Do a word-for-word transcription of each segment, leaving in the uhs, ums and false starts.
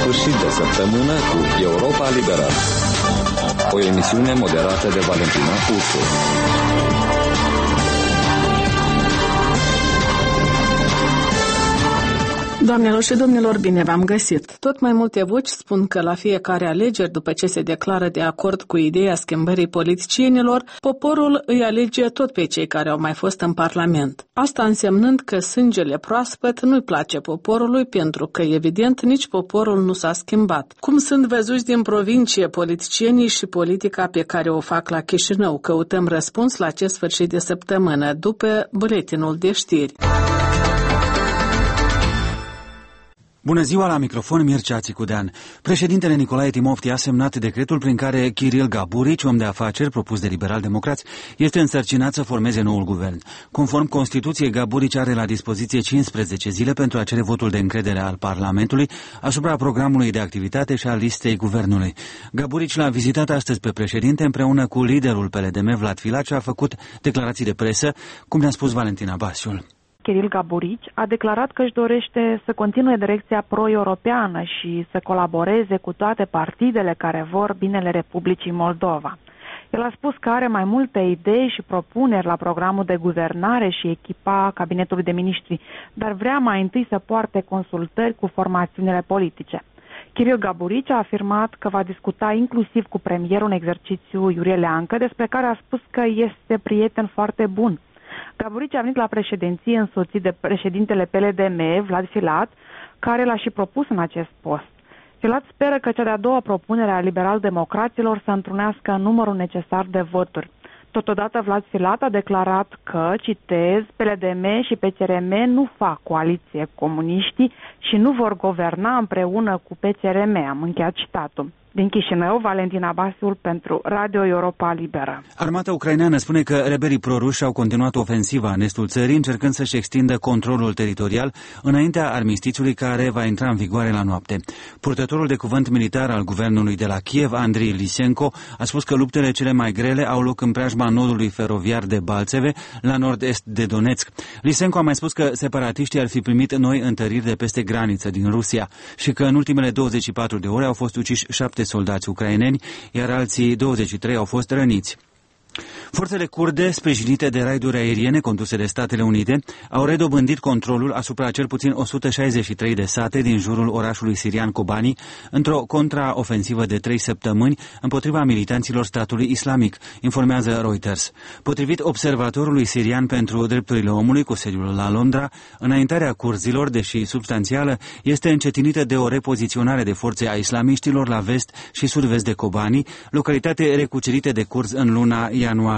sfârșit de săptămână cu Europa Liberă, o emisiune moderată de Valentina Pusu. Doamnelor și domnilor, bine v-am găsit! Tot mai multe voci spun că la fiecare alegeri, după ce se declară de acord cu ideea schimbării politicienilor, poporul îi alege tot pe cei care au mai fost în Parlament. Asta însemnând că sângele proaspăt nu-i place poporului, pentru că, evident, nici poporul nu s-a schimbat. Cum sunt văzuți din provincie politicienii și politica pe care o fac la Chișinău? Căutăm răspuns la acest sfârșit de săptămână, după buletinul de știri. Bună ziua, la microfon Mircea Țicudean. Președintele Nicolae Timofti a semnat decretul prin care Kiril Gaburici, om de afaceri propus de liberal-democrați, este însărcinat să formeze noul guvern. Conform Constituției, Gaburici are la dispoziție cincisprezece zile pentru a cere votul de încredere al Parlamentului asupra programului de activitate și a listei guvernului. Gaburici l-a vizitat astăzi pe președinte împreună cu liderul P L D M, Vlad Filat, și a făcut declarații de presă, cum ne-a spus Valentina Basiul. Kiril Gaburici a declarat că își dorește să continue direcția pro-europeană și să colaboreze cu toate partidele care vor binele Republicii Moldova. El a spus că are mai multe idei și propuneri la programul de guvernare și echipa cabinetului de miniștri, dar vrea mai întâi să poarte consultări cu formațiunile politice. Kiril Gaburici a afirmat că va discuta inclusiv cu premierul în exercițiu Iurie Leancă, despre care a spus că este prieten foarte bun. Gaburici a venit la președinție însoțit de președintele P L D M, Vlad Filat, care l-a și propus în acest post. Filat speră că cea de-a doua propunere a liberal-democraților să întrunească numărul necesar de voturi. Totodată, Vlad Filat a declarat că, citez, P L D M și P C R M nu fac coaliție cu comuniștii și nu vor guverna împreună cu P C R M. Am încheiat citatul. Din Chișinău, Valentina Basiul pentru Radio Europa Liberă. Armata ucraineană spune că rebelii proruși au continuat ofensiva în estul țării, încercând să-și extindă controlul teritorial înaintea armistițiului care va intra în vigoare la noapte. Purtătorul de cuvânt militar al guvernului de la Kiev, Andriy Lisenko, a spus că luptele cele mai grele au loc în preajma nodului feroviar de Balțeve, la nord-est de Donetsk. Lisenko a mai spus că separatiștii ar fi primit noi întăriri de peste graniță din Rusia și că în ultimele douăzeci și patru de ore au fost uciși șapte soldați ucraineni, iar alții douăzeci și trei au fost răniți. Forțele kurde, sprijinite de raiduri aeriene conduse de Statele Unite, au redobândit controlul asupra cel puțin o sută șaizeci și trei de sate din jurul orașului sirian Kobani, într-o contraofensivă de trei săptămâni împotriva militanților statului islamic, informează Reuters. Potrivit observatorului sirian pentru drepturile omului cu sediul la Londra, înaintarea curzilor, deși substanțială, este încetinită de o repoziționare de forțe a islamiștilor la vest și sud-vest de Kobani, localitate recucerite de curzi în luna ianuarie.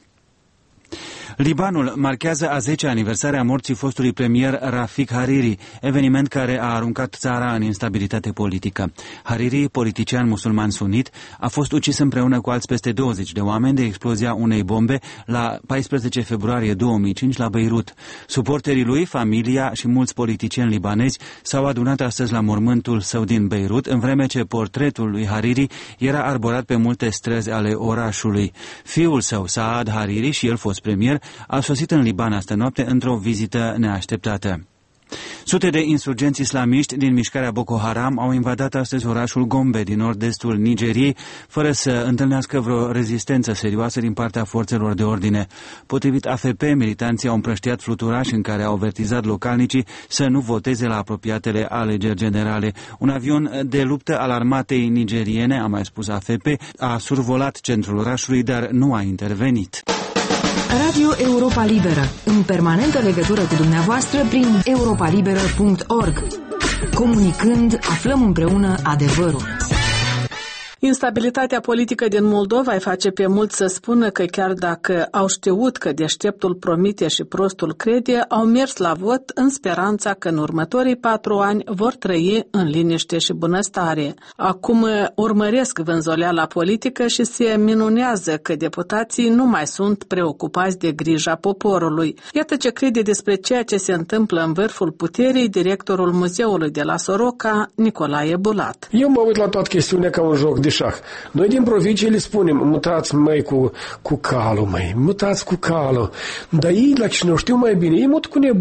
Libanul marchează a zecea aniversare a morții fostului premier Rafik Hariri, eveniment care a aruncat țara în instabilitate politică. Hariri, politician musulman sunit, a fost ucis împreună cu alți peste douăzeci de oameni de explozia unei bombe la paisprezece februarie două mii cinci la Beirut. Suporterii lui, familia și mulți politicieni libanezi s-au adunat astăzi la mormântul său din Beirut, în vreme ce portretul lui Hariri era arborat pe multe străzi ale orașului. Fiul său, Saad Hariri, și el fost premier, a sosit în Liban astă noapte într-o vizită neașteptată. Sute de insurgenți islamiști din mișcarea Boko Haram au invadat astăzi orașul Gombe din nord-estul Nigeriei, fără să întâlnească vreo rezistență serioasă din partea forțelor de ordine. Potrivit A F P, militanții au împrăștiat fluturași în care au avertizat localnicii să nu voteze la apropiatele alegeri generale. Un avion de luptă al armatei nigeriene, a mai spus A F P, a survolat centrul orașului, dar nu a intervenit. Radio Europa Liberă, în permanentă legătură cu dumneavoastră prin europa liberă punct org. Comunicând, aflăm împreună adevărul. Instabilitatea politică din Moldova îi face pe mulți să spună că chiar dacă au știut că deșteptul promite și prostul crede, au mers la vot în speranța că în următorii patru ani vor trăi în liniște și bunăstare. Acum urmăresc vânzoleala politică și se minunează că deputații nu mai sunt preocupați de grija poporului. Iată ce crede despre ceea ce se întâmplă în vârful puterii directorul muzeului de la Soroca, Nicolae Bulat. Eu mă uit la toată chestiunea ca un joc de șah. Noi din provincie le spunem, mutați măi cu, cu calul, măi, mutați cu calul. Dar ei, la cine știu mai bine, ei mut cu nebunul.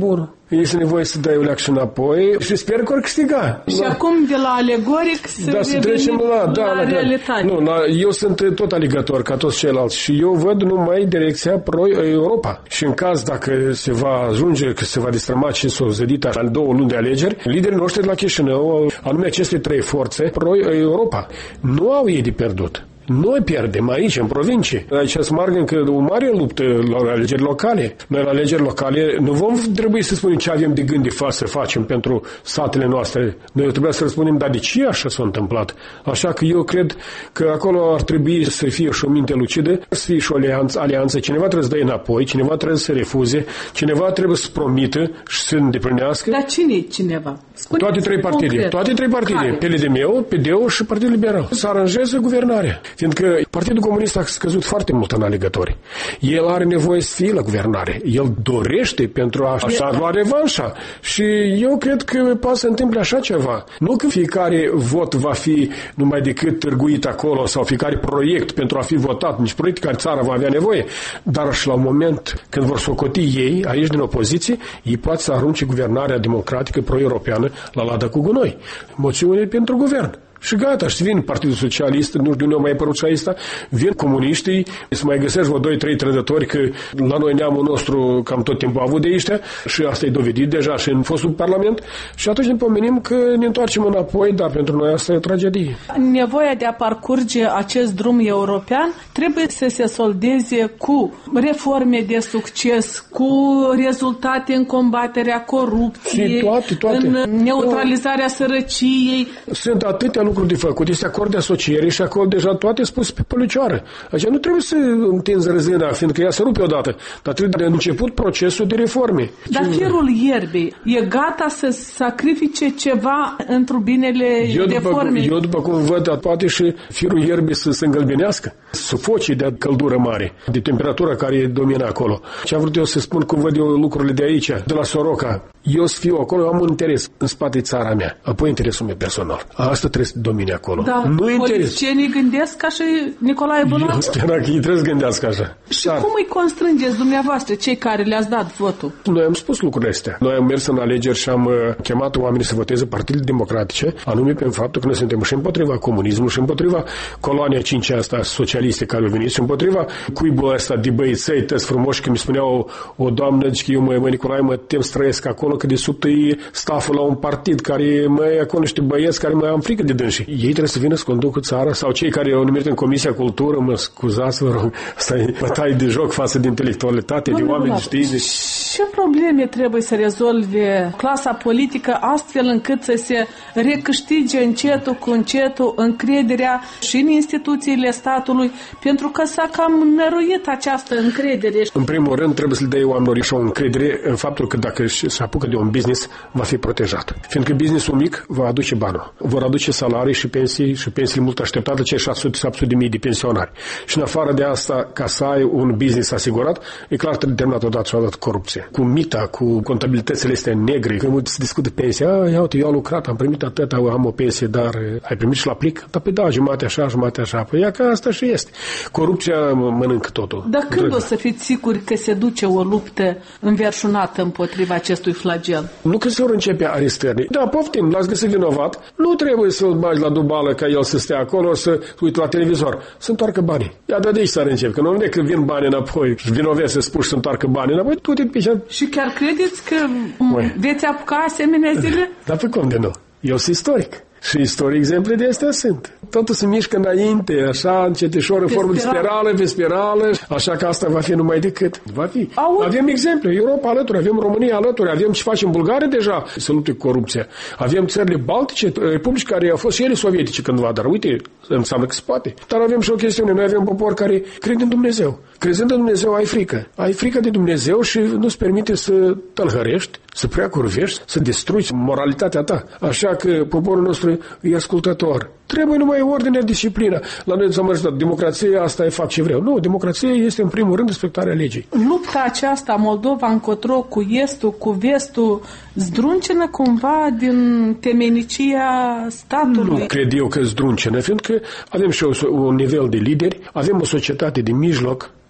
este nevoie să dai o leacșă înapoi și sper că or câștiga. Și la... acum de la alegoric să da, să trecem la, da, la, la realitate. Nu, la, eu sunt tot alegător ca toți ceilalți și eu văd numai direcția pro-Europa. Și în caz dacă se va ajunge, că se va destrăma ce s-o zădit la două luni de alegeri, liderii noștri de la Chișinău, anume aceste trei forțe pro-Europa, nu au ei de pierdut. Noi pierdem aici, în provincie. Aici să margă încă o mare luptă la alegeri locale. Noi la alegeri locale nu vom trebui să spunem ce avem de gând de față să facem pentru satele noastre. Noi trebuie să răspundem, dar de ce așa s-a întâmplat? Așa că eu cred că acolo ar trebui să fie și o minte lucidă, să fie și o alianță. alianță. Cineva trebuie să dea înapoi, cineva trebuie să refuze, cineva trebuie să promită și să îndeplinească. Dar cine e cineva? Spune toate trei partide. Concret. Toate trei partide. Care? P L D M, P D U și Partidul Liberal. Să aranjeze guvernarea. Fiindcă Partidul Comunist a scăzut foarte mult în alegători. El are nevoie să fie la guvernare. El dorește pentru a așa lua revanșa. Și eu cred că poate să întâmple așa ceva. Nu că fiecare vot va fi numai decât târguit acolo sau fiecare proiect pentru a fi votat, nici proiect care țara va avea nevoie, dar și la un moment când vor socoti ei, aici din opoziție, ei poate să arunce guvernarea democratică pro-europeană la ladă cu gunoi. Moțiune pentru guvern. Și gata, și vin Partidul Socialist, nu știu, nu mai apărut și asta, vin comuniștii, să mai găsești vreo doi trei trădători, că la noi neamul nostru cam tot timpul a avut de ăștia și asta e dovedit deja și în fostul Parlament și atunci ne pomenim că ne întoarcem înapoi, dar pentru noi asta e o tragedie. Nevoia de a parcurge acest drum european trebuie să se soldeze cu reforme de succes, cu rezultate în combaterea corupției, toate, toate. în neutralizarea sărăciei. Sunt atâtea lucruri de făcut. Este acord de asociere și acolo deja toate spus pe pălucioară. Așa nu trebuie să întinzi răzâna, fiindcă ea se rupe odată. Dar trebuie de început procesul de reforme. Dar firul ierbii e gata să sacrifice ceva într-o binele eu după, reforme? Eu după cum văd, poate și firul ierbii să se îngălbenească. Sufoce de căldură mare, de temperatură care domina acolo. Ce am vrut eu să spun, cum văd eu lucrurile de aici, de la Soroca. Eu să fiu acolo, am un interes în spate țara mea, apoi interesul meu personal. Asta trebuie să domine acolo. Da, nu politicienii gândesc ca și Nicolae Bunoaru? Eu spun că ei trebuie să gândească așa. Și Dar... cum îi constrângeți dumneavoastră, cei care le-ați dat votul? Noi am spus lucrurile astea. Noi am mers în alegeri și am uh, chemat oamenii să voteze partidele democratice, anume pe faptul că noi suntem și împotriva comunismului și împotriva colonia cincea asta socialiste care au venit și împotriva cuibul ăsta de băieței tăți frumoși, că mi spunea o, o doamnă, zic că eu, mă, mă, Nicolae, mă tem să trăiesc acolo, că de sub tăi staful la un partid care, mă, acolo niște băieți care mă am frică de dânsii. Ei trebuie să vină să conducă țara sau cei care au numit în Comisia Cultură, mă scuzați, vă rog, asta e bătaie de joc față de intelectualitate, de oameni de științe. Ce probleme trebuie să rezolve clasa politică astfel încât să se recâștige încetul cu încetul încrederea și în instituțiile statului, pentru că s-a cam năruit această încredere? În primul rând trebuie să le dea oamenilor și o încredere în faptul că dacă se apucă de un business, va fi protejat. Fiindcă businessul mic va aduce banul. Vor aduce salarii și pensii și pensii mult așteptate, cei șase sute șapte sute de mii de pensionari. Și în afară de asta, ca să ai un business asigurat, e clar trebuie terminat odată și odată corupție. Cu mita, cu contabilitățile astea negre, când se discută pensia, a, ia uite, eu am lucrat, am primit atât, am o pensie, dar ai primit și la plic? Dar pe da, jumate așa, jumate așa. Păi ia că asta și este. Corupția mănâncă totul. Dar când Trebuie. o să fiți siguri că se duce o luptă înverșunată împotriva acestui flagel? Nu că se vor începe arestări. Da, poftim, l-ați găsit vinovat. Nu trebuie să-l bagi la dubală ca el să stea acolo, să uite la televizor. Să întoarcă banii. Ia de aici s-ar începe. Că nu vede că vin bani înapoi și vinovesc să spui să întoarcă banii înapoi, tu te pișa. Și chiar credeți că Ui. veți apuca asemenea zile? Dar pe cum de nu? Eu sunt istoric. Și istoric exemple de astea sunt. Totul se mișcă înainte, așa, încetișor, în formă de spirală, pe spirală, așa că asta va fi numai decât. Va fi. Aud. Avem exemple, Europa alături, avem România alături, avem ce face în Bulgaria deja să lupte cu corupția. Avem țările baltice, republici care au fost și ele sovietice cândva, dar uite, înseamnă că se poate. Dar avem și o chestiune, noi avem popor care crede în Dumnezeu. Crezând în Dumnezeu, ai frică. Ai frică de Dumnezeu și nu-ți permite să tălhărești, să prea curvești, să distrugi moralitatea ta. Așa că poporul nostru e ascultător. Trebuie numai ordine, disciplină. La noi s-a mers, democrația, asta e fac ce vreau. Nu, democrația este în primul rând respectarea legii. Lupta aceasta Moldova încotro cu estul, cu vestul, zdruncină cumva din temenicia statului? Nu cred eu că zdruncină, fiindcă avem și un nivel de lideri, avem o societate de mijloc,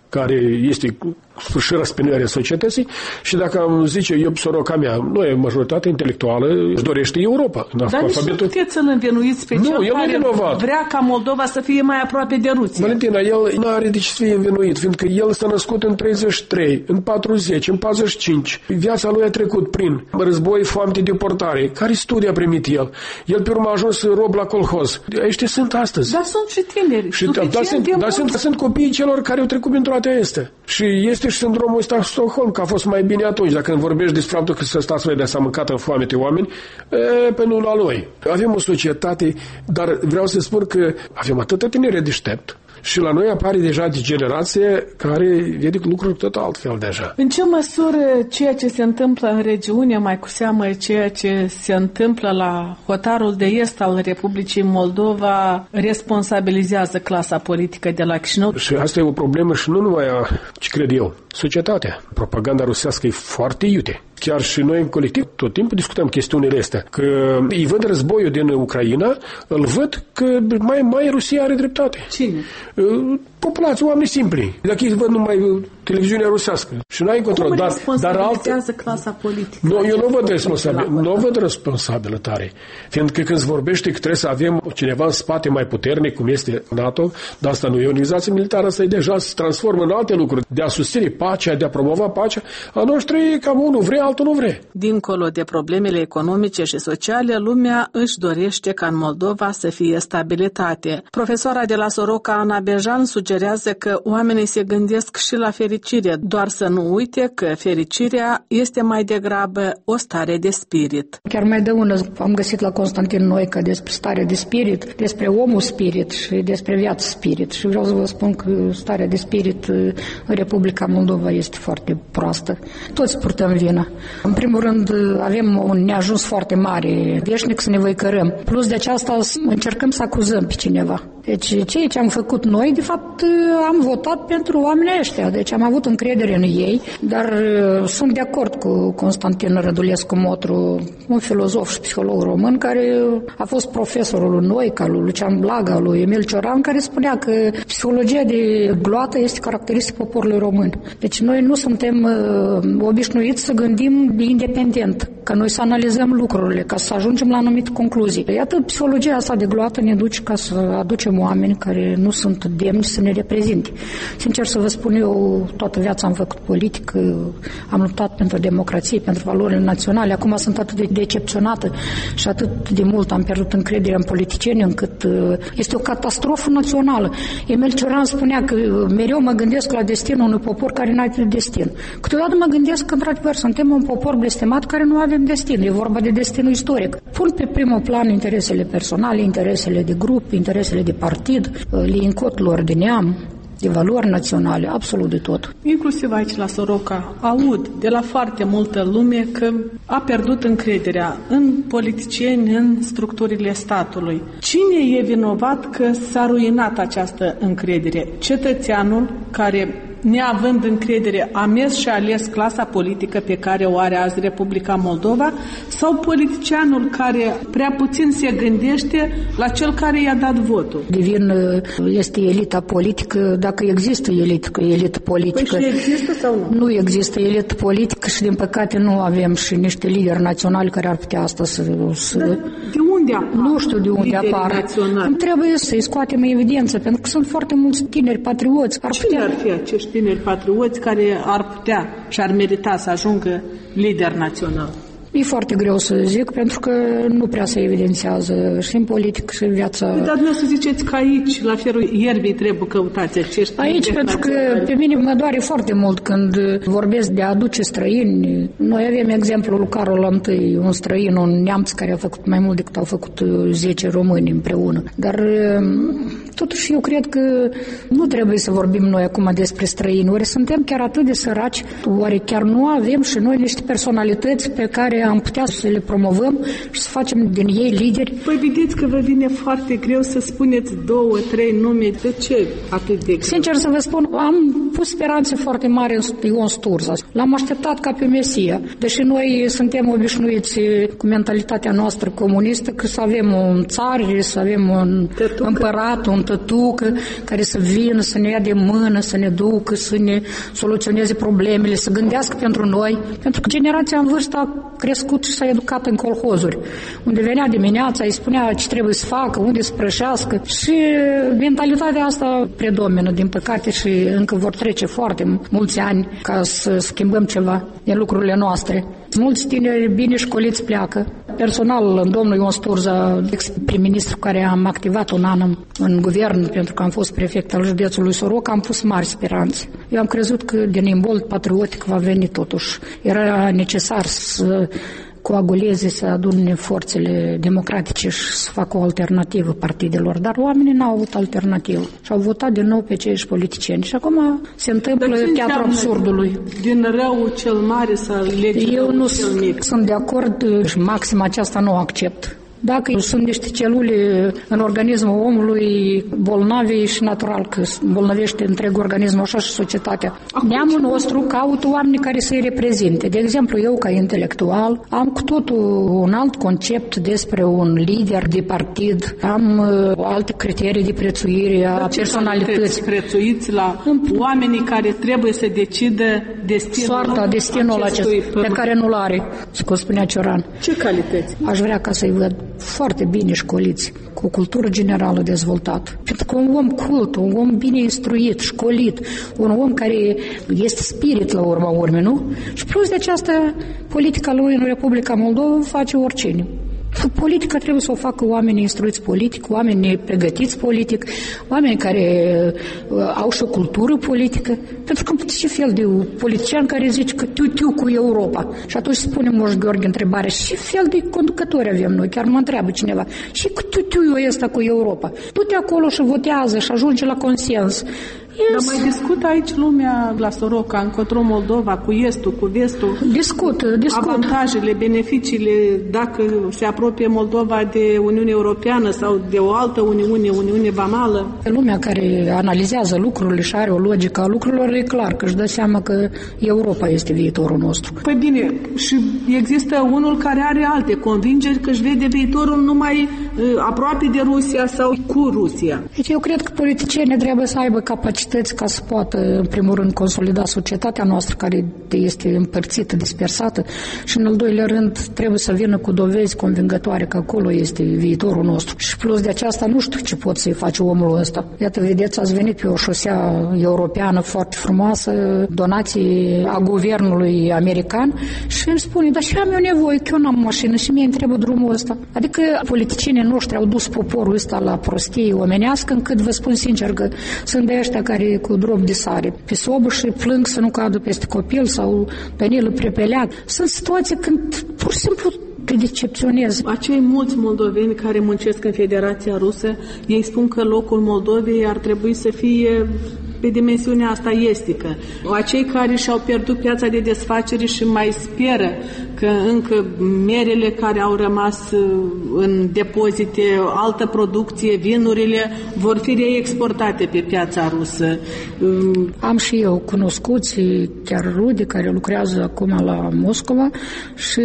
care este și răspinarea societății și dacă am zice eu, soroca mea, noi, majoritatea intelectuală, își dorește Europa. Dar nici nu puteți să-l învinuiți pe cel care vrea ca Moldova să fie mai aproape de Rusia. Valentina, el nu are de ce să fie învinuit, fiindcă el s-a născut în treizeci și trei, în patruzeci, în patruzeci și cinci. Viața lui a trecut prin război, foamete, deportare. Care studii a primit el? El pe urmă a ajuns rob la colhoz. Ăștia sunt astăzi. Dar sunt și tineri. Și da, da, sunt, da, sunt, sunt copiii celor care au trecut prin toate astea. Și este și sindromul ăsta Stockholm, că a fost mai bine atunci. Dacă vorbești despre faptul că statul de s-a mâncat în foamete oameni, e, pe nu la noi. Avem o societate, dar vreau să spun că avem atâta tineri deștept. Și la noi apare deja de generație care vede lucruri tot altfel deja. În ce măsură ceea ce se întâmplă în regiune, mai cu seamă ceea ce se întâmplă la hotarul de est al Republicii Moldova, responsabilizează clasa politică de la Chișinău? Și asta e o problemă și nu numai a, ce cred eu, societatea. Propaganda rusească e foarte iute. Chiar și noi în colectiv tot timpul discutăm chestiunile astea. Că îi văd războiul din Ucraina, îl văd că mai, mai Rusia are dreptate. Cine? Populația, oameni simpli. Dacă îi văd numai televiziunea rusească. Și n-ai control. Cum dar, responsabilizează dar clasa politică? Nu, eu nu văd responsabil, nu văd responsabilă tare. Fiindcă când se vorbește că trebuie să avem cineva în spate mai puternic, cum este NATO, dar asta nu e o organizație militară, asta e deja se transformă în alte lucruri. De a susține pacea, de a promova pacea, a noștri cam unul vrea, altul nu vrea. Dincolo de problemele economice și sociale, lumea își dorește ca în Moldova să fie stabilitate. Profesoara de la Soroca, Ana Bejan, sugerează că oamenii se gândesc și la fericire, doar să nu uite că fericirea este mai degrabă o stare de spirit. Chiar mai de ună am găsit la Constantin Noica despre starea de spirit, despre omul spirit și despre viața spirit. Și vreau să vă spun că starea de spirit în Republica Moldova este foarte proastă. Toți purtăm vină. În primul rând avem un neajuns foarte mare, veșnic să ne văicărăm. Plus de aceasta încercăm să acuzăm pe cineva. Deci ceea ce am făcut noi, de fapt, am votat pentru oamenii ăștia. Deci am avut încredere în ei, dar sunt de acord cu Constantin Rădulescu Motru, un filozof și psiholog român, care a fost profesorul lui Noica, lui Lucian Blaga, lui Emil Cioran, care spunea că psihologia de gloată este caracteristic poporului român. Deci noi nu suntem uh, obișnuiți să gândim independent, ca noi să analizăm lucrurile, ca să ajungem la anumite concluzii. Iată, psihologia asta de gloată ne duce ca să aducem oameni care nu sunt demni să ne reprezinte. Sincer să vă spun, eu toată viața am făcut politică, am luptat pentru democrație, pentru valorile naționale, acum sunt atât de decepționată și atât de mult am pierdut încrederea în politicieni, încât este o catastrofă națională. Emil Cioran spunea că mereu mă gândesc la destinul unui popor care nu are destin. Câteodată mă gândesc că, într-adevăr, suntem un popor blestemat care nu avem destin. E vorba de destinul istoric. Pun pe primul plan interesele personale, interesele de grup, interesele de partid, lincot lor de neam, de valori naționale, absolut de tot. Inclusiv aici la Soroca aud de la foarte multă lume că a pierdut încrederea în politicieni, în structurile statului. Cine e vinovat că s-a ruinat această încredere? Cetățeanul care, neavând încredere, a mers și a ales clasa politică pe care o are azi Republica Moldova, sau politicianul care prea puțin se gândește la cel care i-a dat votul? Divin este elita politică, dacă există elită, elită politică. Păi și există sau nu? Nu există elită politică și din păcate nu avem și niște lideri naționali care ar putea asta să... să... Dar de unde apar? Nu știu de unde apar. Trebuie să-i scoatem în evidență, pentru că sunt foarte mulți tineri patrioți. Ar Cine putea... ar fi acești tineri patrioți care ar putea și ar merita să ajungă lider național? E foarte greu să zic, pentru că nu prea se evidențiază și în politică și în viața... Păi, dar nu să ziceți că aici, la ferul ierbii, trebuie căutați acești... Aici, pentru că pe mine mă doare foarte mult când vorbesc de a aduce străini. Noi avem exemplul lui Carol I, un străin, un neamț care a făcut mai mult decât au făcut zece români împreună. Dar totuși eu cred că nu trebuie să vorbim noi acum despre străini. Oare suntem chiar atât de săraci? Oare chiar nu avem și noi niște personalități pe care care am putea să le promovăm și să facem din ei lideri. Păi vedeți că vă vine foarte greu să spuneți două, trei nume. De ce atât de greu? Sincer să vă spun, am pus speranțe foarte mari în Ion Sturza. L-am așteptat ca pe Mesia. Deși noi suntem obișnuiți cu mentalitatea noastră comunistă, că să avem un țar, să avem un tătucă. împărat, un tătucă, care să vină, să ne ia de mână, să ne ducă, să ne soluționeze problemele, să gândească pentru noi. Pentru că generația în vârstă a crescut și s-a educat în colhozuri, unde venea dimineața, îi spunea ce trebuie să facă, unde să prășească. Și mentalitatea asta predomină, din păcate, și încă vor trece foarte mulți ani ca să schimbăm ceva din lucrurile noastre. Mulți tineri bine școliți pleacă. Personal, domnul Ion Sturza, ex-prim-ministru care am activat un an în guvern, pentru că am fost prefect al județului Soroca, am pus mari speranțe. Eu am crezut că din imbold patriotic va veni totuși. Era necesar să coaguleze, să adune forțele democratice și să facă o alternativă partidelor. Dar oamenii n-au avut alternativă și au votat din nou pe ceiși politicieni. Și acum se întâmplă teatrul absurdului. Din rău cel mare să alege Eu nu cel mic. sunt de acord și maxima aceasta nu o accept. Dacă sunt niște celule în organismul omului bolnavi și natural că bolnavește întreg organismul, așa și societatea. Neamul nostru caută oameni care să-i reprezinte. De exemplu, eu ca intelectual am cu totul un alt concept despre un lider de partid, am uh, alte criterii de prețuire a personalității. Prețuiți la oamenii care trebuie să decidă destinul soarta, destinul acesta, pe care nu-l are, cum spunea Cioran. Ce calități? Aș vrea ca să-i văd foarte bine școliți, cu o cultură generală dezvoltată. Pentru că un om cult, un om bine instruit, școlit, un om care este spirit la urma urmei, nu? Și plus de aceasta, politica lui în Republica Moldova face oricine. Politica trebuie să o facă oameni instruiți politic, oameni pregătiți politic, oameni care uh, au și o cultură politică. Pentru că ce fel de politician care zice că tiu-tiu cu Europa? Și atunci spune Moș Gheorghe întrebarea, ce fel de conducători avem noi? Chiar mă întreabă cineva. Și cu tiu-tiu ăsta cu Europa? Du-te acolo și votează și ajunge la consens. Yes. Dar mai discută aici lumea la Soroca, încotro Moldova, cu estul, cu vestul. Discut, discut. Avantajele, beneficiile, dacă se apropie Moldova de Uniunea Europeană sau de o altă Uniune, Uniune Vamală. Lumea care analizează lucrurile și are o logică a lucrurilor, e clar că își dă seama că Europa este viitorul nostru. Păi bine, și există unul care are alte convingeri că își vede viitorul numai uh, aproape de Rusia sau cu Rusia. Deci eu cred că politicienii trebuie să aibă capacități ca să poată, în primul rând, consolida societatea noastră, care este împărțită, dispersată, și, în al doilea rând, trebuie să vină cu dovezi convingătoare că acolo este viitorul nostru. Și plus de aceasta, nu știu ce pot să-i face omul ăsta. Iată, vedeți, ați venit pe o șosea europeană foarte frumoasă, donații a guvernului american, și îmi spune, dar și am eu nevoie, că eu n-am mașină și mie îmi trebuie drumul ăsta. Adică politicienii noștri au dus poporul ăsta la prostie omenească, încât vă spun sincer că sunt de ăștia care cu drop de sare pe sobă și plâng să nu cadă peste copil sau penilă prepeleat. Sunt situații când pur și simplu te decepționezi. Acei mulți moldoveni care muncesc în Federația Rusă, ei spun că locul Moldovei ar trebui să fie pe dimensiunea asta estică. Acei care și-au pierdut piața de desfacere și mai speră că încă merele care au rămas în depozite, altă producție, vinurile, vor fi reexportate pe piața rusă. Am și eu cunoscuți, chiar rude, care lucrează acum la Moscova și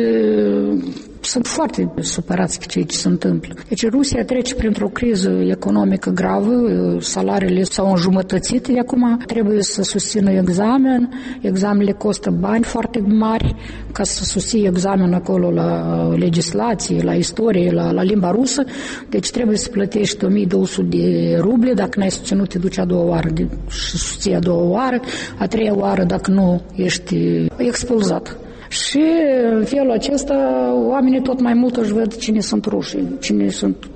sunt foarte supărați pe ceea ce se întâmplă. Deci Rusia trece printr-o criză economică gravă, salariile s-au înjumătățit, de acum trebuie să susțină examen, examenele costă bani foarte mari ca să susții examen acolo la legislație, la istorie, la, la limba rusă, deci trebuie să plătești o mie două sute de ruble, dacă n-ai susținut te duci a doua oară de, și susții a doua oară, a treia oară dacă nu ești expulzat. Și în felul acesta oamenii tot mai mult își văd cine sunt rușii, cine sunt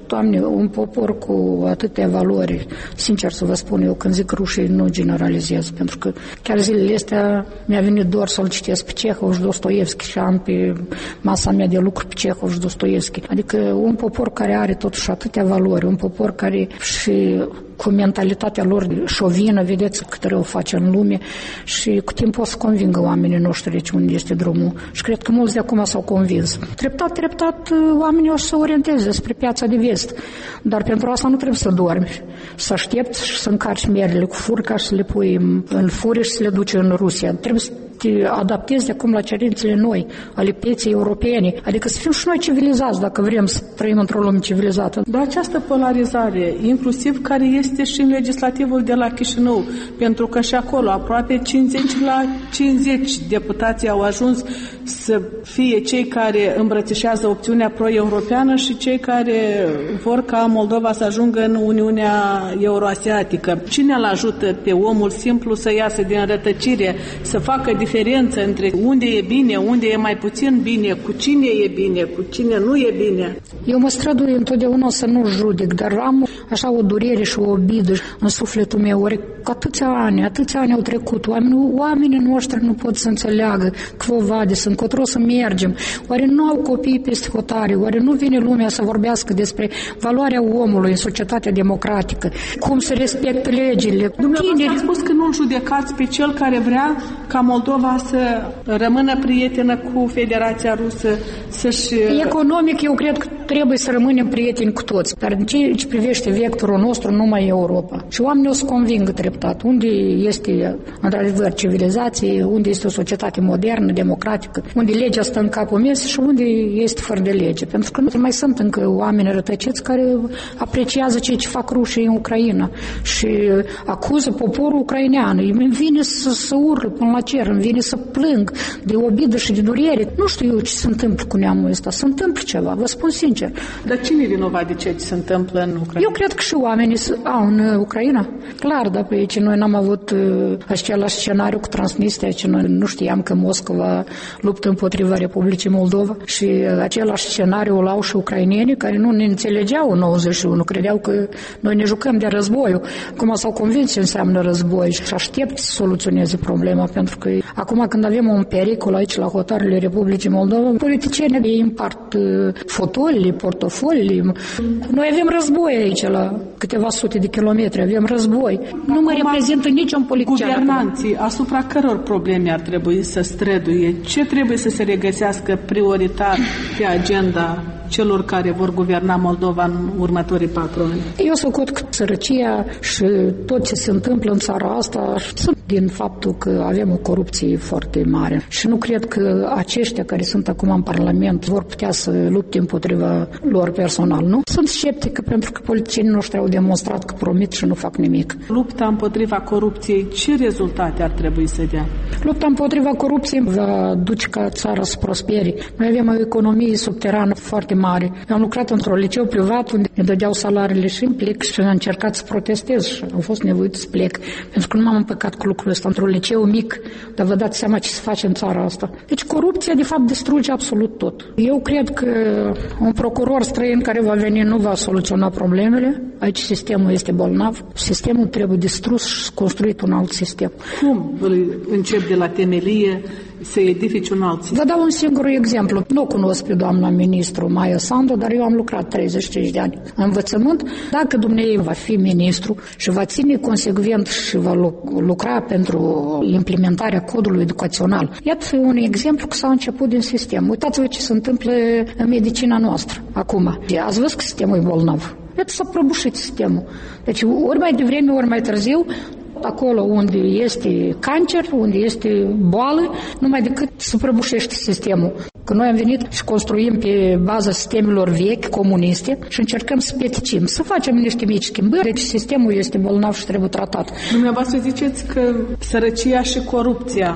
Doamne, un popor cu atâtea valori, sincer să vă spun, eu când zic rușii nu generalizez, pentru că chiar zilele astea mi-a venit doar să-l citesc pe Cehov și Dostoevski și am pe masa mea de lucru pe Cehov și Dostoevski. Adică un popor care are totuși atâtea valori, un popor care și cu mentalitatea lor șovină, vedeți cât rău face în lume și cu timp o să convingă oamenii noștri deci unde este drumul. Și cred că mulți de acum s-au convins. Treptat, treptat, oamenii o să se orienteze spre piața de vest. Dar pentru asta nu trebuie să dormi, să aștepți și să încarci merele cu furca și să le pui în furi și să le duci în Rusia. Trebuie să te adaptezi acum la cerințele noi, ale pieței europene. Adică să fim și noi civilizați, dacă vrem să trăim într-o lume civilizată. Dar această polarizare, inclusiv care este și în legislativul de la Chișinău, pentru că și acolo aproape cincizeci la cincizeci deputații au ajuns să fie cei care îmbrățișează opțiunea pro-europeană și cei care vor ca Moldova să ajungă în Uniunea Euroasiatică. Cine îl ajută pe omul simplu să iasă din rătăcire, să facă diferență între unde e bine, unde e mai puțin bine, cu cine e bine, cu cine nu e bine? Eu mă strădui întotdeauna să nu judec, dar am așa o durere și o obidă în sufletul meu. Ori atâția ani, atâția ani au trecut, oamenii, oamenii noștri nu pot să înțeleagă că vade, să încotro să mergem. Oare nu au copii peste hotare? Oare nu vine lumea să vorbească despre valoarea omului în societatea democratică? Cum să respecte legile? Dumneavoastră ați spus că nu-l judecați pe cel care vrea ca Moldova să rămână prietenă cu Federația Rusă, să-și... Economic, eu cred că trebuie să rămânem prieteni cu toți, dar în ceea ce privește vectorul nostru, numai Europa. Și oamenii o să convingă treptat unde este, într-adevăr, civilizație, unde este o societate modernă, democratică, unde legea stă în capul mes și unde este fără de lege. Pentru că nu mai sunt încă oameni rătăciți care apreciază ceea ce fac rușii în Ucraina și acuză poporul ucrainean. Îmi vine să, să urlă până la cer, îmi vine să plâng de obidă și de durere. Nu știu eu ce se întâmplă cu neamul ăsta. Se întâmplă ceva, vă spun sincer. Dar cine e vinovat de ce se întâmplă în Ucraina? Eu cred că și oamenii au în Ucraina. Clar, dar pe aici noi n-am avut uh, același scenariu cu Transnistria, ce noi nu știam că Moscova luptă împotriva Republicii Moldova și uh, același scenariu îl au și ucrainenii care nu ne înțelegeau în nouăzeci și unu, credeau că noi ne jucăm de războiul. Acum s-au convins ce înseamnă război și aștept să soluționeze problema, pentru că acum când avem un pericol aici la hotarele Republicii Moldova, politicienii ei împart uh, fotolii, portofolii. Noi avem război aici la câteva sute de kilometri, avem război. Nu mă reprezintă niciun politician. Guvernanții, asupra căror probleme ar trebui să străduie? Ce trebuie să se regăsească prioritar pe agenda celor care vor guverna Moldova în următorii patru ani? Eu socot că sărăcia și tot ce se întâmplă în țara asta sunt din faptul că avem o corupție foarte mare. Și nu cred că aceștia care sunt acum în Parlament vor putea să lupte împotriva lor personal, nu? Sunt sceptică pentru că politicienii noștri au demonstrat că promit și nu fac nimic. Lupta împotriva corupției, ce rezultate ar trebui să dea? Lupta împotriva corupției va duce ca țara să prospere. Noi avem o economie subterană foarte mare. Eu am lucrat într-un liceu privat unde ne dădeau salariile și îmi plec și am încercat să protestez și am fost nevoit să plec. Pentru că nu m-am împăcat cu lucrul ăsta într-un liceu mic, dar vă dați seama ce se face în țara asta. Deci corupția de fapt distruge absolut tot. Eu cred că un procuror străin care va veni nu va soluționa problemele. Aici sistemul este bolnav. Sistemul trebuie distrus și construit un alt sistem. Cum încep de la temelie să edifici un alt sistem? Vă dau un singur exemplu. Nu cunosc pe doamna ministru Maia Sandu, dar eu am lucrat treizeci și cinci de ani în învățământ. Dacă dumneavoastră va fi ministru și va ține consecvent și va lucra pentru implementarea codului educațional, iată un exemplu că s-a început din sistem. Uitați-vă ce se întâmplă în medicina noastră acum. Ați văzut că sistemul e bolnav. Iată s-a prăbușit sistemul. Deci ori mai devreme, ori mai târziu, acolo unde este cancer, unde este boală, numai decât să prăbușește sistemul. Că noi am venit și construim pe baza sistemelor vechi, comuniste, și încercăm să peticim, să facem niște mici schimbări, deci sistemul este bolnav și trebuie tratat. Dumneavoastră ziceți că sărăcia și corupția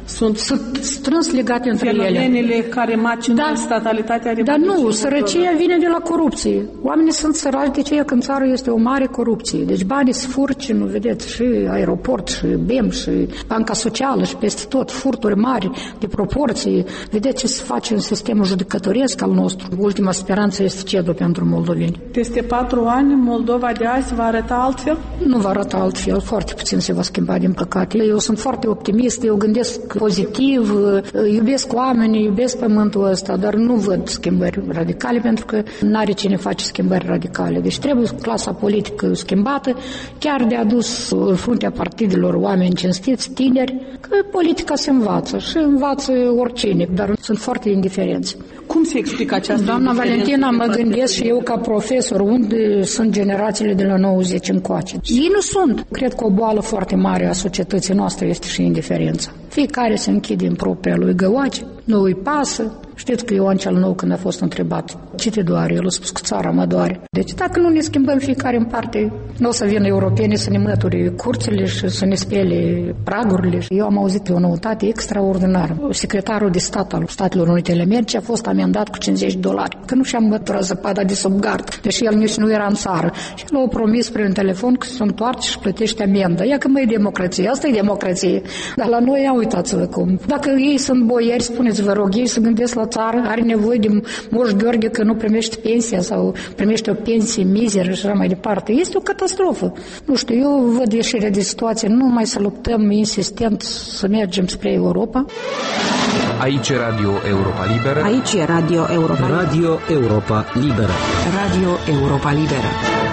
sunt, sunt strâns legate între ele. Fenomenele care macină da, statalitatea Republicii. Dar nu, sărăcia vine de la corupție. Oamenii sunt săraci de aceea când țara este o mare corupție. Deci banii se furci, nu vedeți, și aeroport, și B E M, și Banca Socială, și peste tot, furturi mari de proporții. Vedeți ce se face în sistemul judecătoresc al nostru. Ultima speranță este C E D O pentru moldoveni. Peste patru ani, Moldova de azi va arăta altfel? Nu va arăta altfel, foarte puțin se va schimba, din păcate. Eu sunt foarte optimist, eu gândesc pozitiv, iubesc oamenii, iubesc pământul ăsta, dar nu văd schimbări radicale, pentru că n-are cine face schimbări radicale. Deci trebuie clasa politică schimbată, chiar de adus în fruntea partidelor oameni cinstiți, tineri, că politica se învață și învață oricine, dar sunt foarte indiferenți. Cum se explică această Doamna Valentina, mă gândesc și eu ca profesor, unde sunt generațiile de la nouăzeci încoace? Ei nu sunt. Cred că o boală foarte mare a societății noastre este și indiferența. Fiecare se închide în propria lui găoace, nu îi pasă. Știți că Ioan cel Nou, când a fost întrebat ce te doare, el a spus că țara mă doare. Deci dacă nu ne schimbăm fiecare în parte, nu o să vină europenii să ne măture curțile și să ne spele pragurile. Eu am auzit o noutate extraordinară. Secretarul de stat al Statelor Unite ale Americii a fost amendat cu cincizeci de dolari, că nu și-a măturat zăpada de sub gard, deși el nici nu era în țară. Și el a promis prin telefon că se întoarce și plătește amendă. Ia că mai e democrație, asta e democrație. Dar la noi, ia uitați-vă cum. Dacă ei sunt boieri, spuneți, vă rog, ei să gândesc la țară, are nevoie de Moș Gheorghe că nu primește pensia sau primește o pensie mizeră și așa mai departe. Este o catastrofă. Nu știu, eu văd ieșirea de situație, nu mai să luptăm insistent să mergem spre Europa. Aici e Radio Europa Liberă. Aici e Radio Europa Liberă. Radio Europa Liberă. Radio Europa Liberă.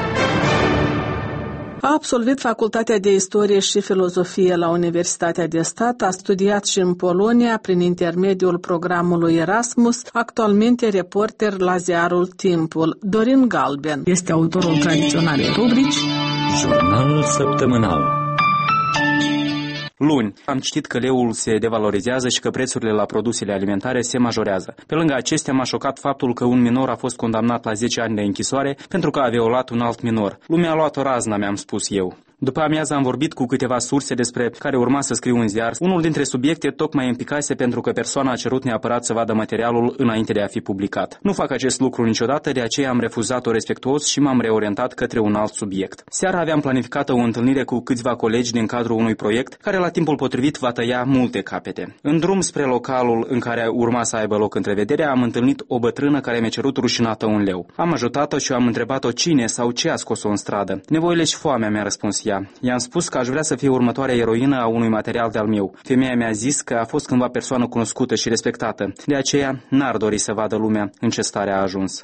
A absolvit Facultatea de Istorie și Filozofie la Universitatea de Stat, a studiat și în Polonia prin intermediul programului Erasmus, actualmente reporter la ziarul Timpul. Dorin Galben este autorul tradiționalei rubrici Jurnalul săptămânal. Luni, am citit că leul se devalorizează și că prețurile la produsele alimentare se majorează. Pe lângă acestea m-a șocat faptul că un minor a fost condamnat la zece ani de închisoare pentru că a violat un alt minor. Lumea a luat o razna, mi-am spus eu. După amiază am vorbit cu câteva surse despre care urma să scriu în ziar. Unul dintre subiecte tocmai împicase pentru că persoana a cerut neapărat să vadă materialul înainte de a fi publicat. Nu fac acest lucru niciodată, de aceea am refuzat-o respectuos și m-am reorientat către un alt subiect. Seara aveam planificată o întâlnire cu câțiva colegi din cadrul unui proiect care la timpul potrivit va tăia multe capete. În drum spre localul în care urma să aibă loc întrevederea, am întâlnit o bătrână care mi-a cerut rușinată un leu. Am ajutat-o și am întrebat-o cine sau ce a scos-o în stradă. Nevoile și foamea, mi-a răspuns ea. I-am spus că aș vrea să fie următoarea eroină a unui material de-al meu. Femeia mi-a zis că a fost cândva persoană cunoscută și respectată. De aceea n-ar dori să vadă lumea în ce stare a ajuns.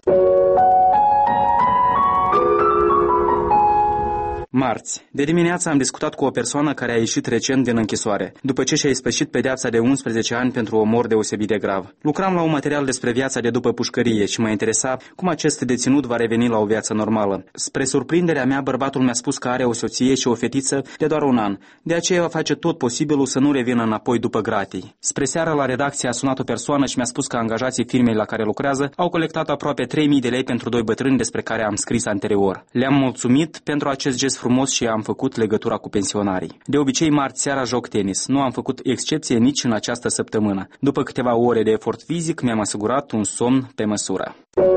Marți. De dimineață am discutat cu o persoană care a ieșit recent din închisoare, după ce și-a ispășit pedeapsa de unsprezece ani pentru omor deosebit de grav. Lucram la un material despre viața de după pușcărie și mă interesa cum acest deținut va reveni la o viață normală. Spre surprinderea mea, bărbatul mi-a spus că are o soție și o fetiță de doar un an, de aceea va face tot posibilul să nu revină înapoi după gratii. Spre seară la redacție a sunat o persoană și mi-a spus că angajații firmei la care lucrează au colectat aproape trei mii de lei pentru doi bătrâni despre care am scris anterior. Le-am mulțumit pentru acest gest frumos și am făcut legătura cu pensionarii. De obicei, marți seara joc tenis. Nu am făcut excepție nici în această săptămână. După câteva ore de efort fizic, mi-am asigurat un somn pe măsură.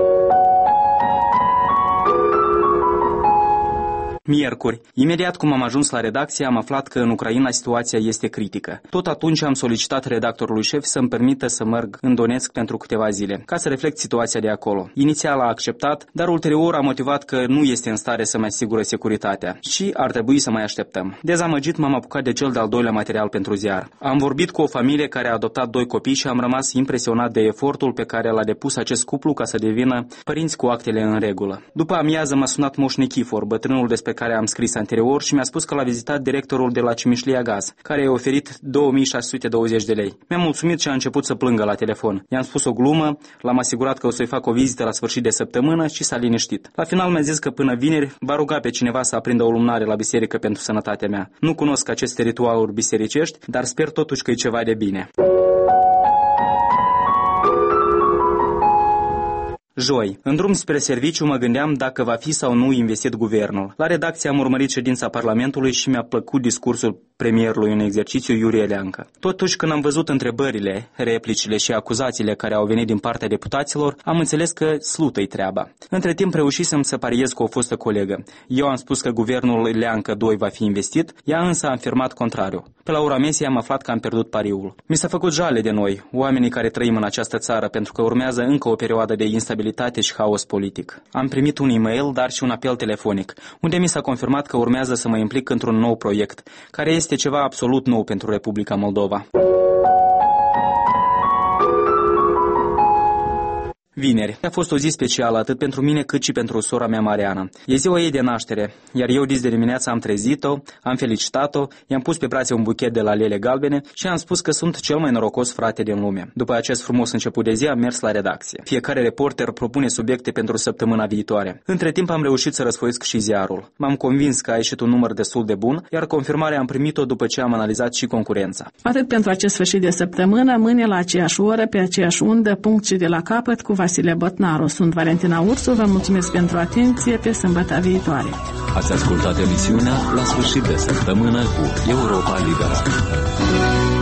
Miercuri. Imediat cum am ajuns la redacție, am aflat că în Ucraina situația este critică. Tot atunci am solicitat redactorului șef să-mi permită să merg în Donetsk pentru câteva zile, ca să reflect situația de acolo. Inițial a acceptat, dar ulterior a motivat că nu este în stare să-mi asigure securitatea și ar trebui să mai așteptăm. Dezamăgit, m-am apucat de cel de-al doilea material pentru ziar. Am vorbit cu o familie care a adoptat doi copii și am rămas impresionat de efortul pe care l-a depus acest cuplu ca să devină părinți cu actele în regulă. După amiază m-a sunat Moș Nichifor, bătrânul despre care am scris anterior, și mi-a spus că l-a vizitat directorul de la Cimișlia Gaz, care i-a oferit două mii șase sute douăzeci de lei. Mi-am mulțumit și a început să plângă la telefon. I-am spus o glumă, l-am asigurat că o să-i fac o vizită la sfârșit de săptămână și s-a liniștit. La final mi-a zis că până vineri va ruga pe cineva să aprindă o lumânare la biserică pentru sănătatea mea. Nu cunosc aceste ritualuri bisericești, dar sper totuși că e ceva de bine. Joi. În drum spre serviciu mă gândeam dacă va fi sau nu investit guvernul. La redacție am urmărit ședința Parlamentului și mi-a plăcut discursul premierului în exercițiu Iurie Leancă. Totuși, când am văzut întrebările, replicile și acuzațiile care au venit din partea deputaților, am înțeles că slută-i treaba. Între timp reușisem să pariez cu o fostă colegă. Eu am spus că guvernul Leancă doi va fi investit, ea însă a afirmat contrariu. Pe la ora mesei am aflat că am pierdut pariul. Mi s-a făcut jale de noi, oamenii care trăim în această țară, pentru că urmează încă o perioadă de instabilitate și haos politic. Am primit un e-mail, dar și un apel telefonic, unde mi s-a confirmat că urmează să mă implic într-un nou proiect, care este ceva absolut nou pentru Republica Moldova. Vineri. A fost o zi specială atât pentru mine cât și pentru sora mea Mariana. E ziua ei de naștere, iar eu dis de dimineață am trezit-o, am felicitat-o, i-am pus pe brațe un buchet de la lele galbene și am spus că sunt cel mai norocos frate din lume. După acest frumos început de zi am mers la redacție. Fiecare reporter propune subiecte pentru săptămâna viitoare. Între timp am reușit să răsfoiesc și ziarul. M-am convins că a ieșit un număr destul de bun, iar confirmarea am primit-o după ce am analizat și concurența. Atât pentru acest sfârșit de săptămână, mâine la aceeași oră, pe aceeași undă, punct și de la capăt cu Vasile Botnaru. Sunt Valentina Ursu, vă mulțumesc pentru atenție, pe sâmbătă viitoare. Ați ascultat emisiunea La sfârșit de săptămână cu Europa Liberă.